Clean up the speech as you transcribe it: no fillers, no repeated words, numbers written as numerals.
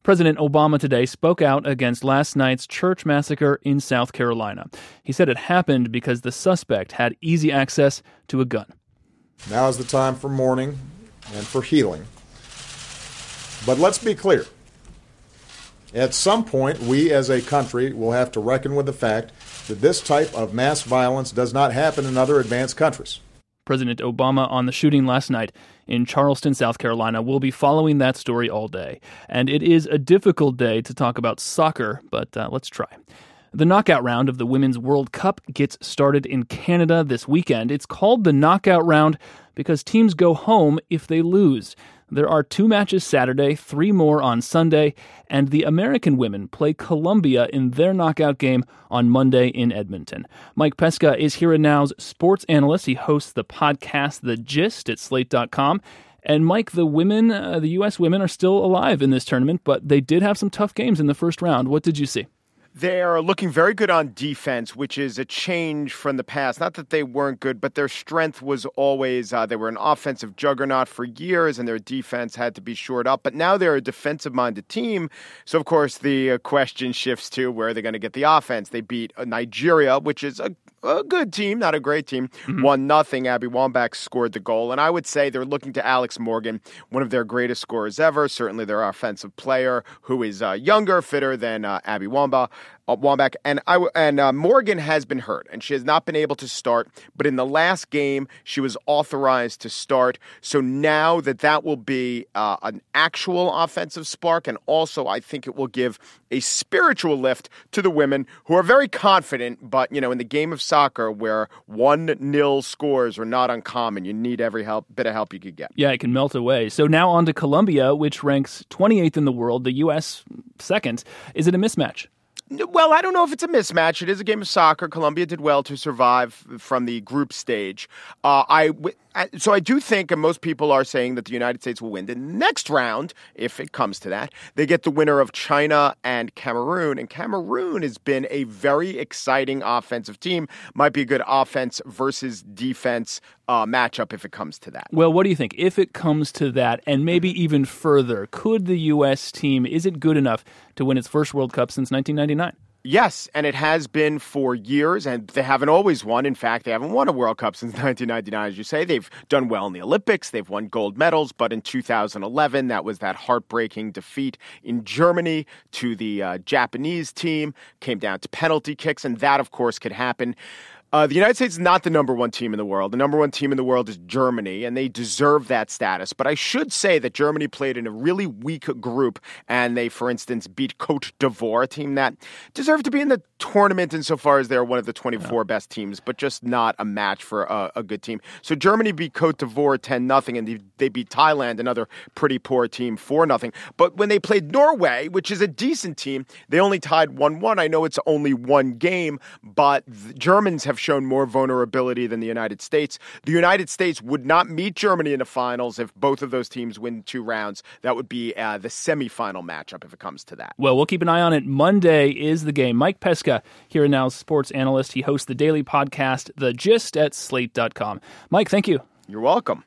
President Obama today spoke out against last night's church massacre in South Carolina. He said it happened because the suspect had easy access to a gun. Now is the time for mourning and for healing. But let's be clear. At some point, we as a country will have to reckon with the fact that this type of mass violence does not happen in other advanced countries. President Obama on the shooting last night in Charleston, South Carolina. We'll be following that story all day. And it is a difficult day to talk about soccer, but let's try. The knockout round of the Women's World Cup gets started in Canada this weekend. It's called the knockout round because teams go home if they lose. There are 2 matches Saturday, 3 more on Sunday, and the American women play Colombia in their knockout game on Monday in Edmonton. Mike Pesca is Here and Now's sports analyst. He hosts the podcast The Gist at Slate.com. And Mike, the U.S. women are still alive in this tournament, but they did have some tough games in the first round. What did you see? They are looking very good on defense, which is a change from the past. Not that they weren't good, but their strength was always they were an offensive juggernaut for years, and their defense had to be shored up. But now they're a defensive-minded team. So, of course, the question shifts to where they're going to get the offense. They beat Nigeria, which is a good team, not a great team. 1-0. Abby Wambach scored the goal. And I would say they're looking to Alex Morgan, one of their greatest scorers ever, certainly their offensive player, who is younger, fitter than Abby Wambach. And Morgan has been hurt, and she has not been able to start. But in the last game, she was authorized to start. So now that will be an actual offensive spark, and also I think it will give a spiritual lift to the women who are very confident. But, in the game of soccer where 1-0 scores are not uncommon, you need every bit of help you could get. Yeah, it can melt away. So now on to Colombia, which ranks 28th in the world, the U.S. second. Is it a mismatch? Well, I don't know if it's a mismatch. It is a game of soccer. Colombia did well to survive from the group stage. So I do think, and most people are saying, that the United States will win. The next round, if it comes to that, they get the winner of China and Cameroon. And Cameroon has been a very exciting offensive team. Might be a good offense versus defense matchup if it comes to that. Well, what do you think? If it comes to that, and maybe even further, could the U.S. team, is it good enough to win its first World Cup since 1999? Yes, and it has been for years, and they haven't always won. In fact, they haven't won a World Cup since 1999, as you say. They've done well in the Olympics. They've won gold medals, but in 2011, that was that heartbreaking defeat in Germany to the Japanese team. Came down to penalty kicks, and that, of course, could happen. The United States is not the number one team in the world. The number one team in the world is Germany, and they deserve that status. But I should say that Germany played in a really weak group, and they, for instance, beat Côte d'Ivoire, a team that deserved to be in the tournament insofar as they're one of the 24 best teams, but just not a match for a good team. So Germany beat Côte d'Ivoire 10-0, and they beat Thailand, another pretty poor team, 4-0. But when they played Norway, which is a decent team, they only tied 1-1. I know it's only one game, but the Germans have shown more vulnerability than the United States. The United States would not meet Germany in the finals if both of those teams win 2 rounds. That would be the semifinal matchup if it comes to that. Well, we'll keep an eye on it. Monday is the game. Mike Pesca, Here and Now's sports analyst. He hosts the daily podcast, The Gist, at Slate.com. Mike, thank you. You're welcome.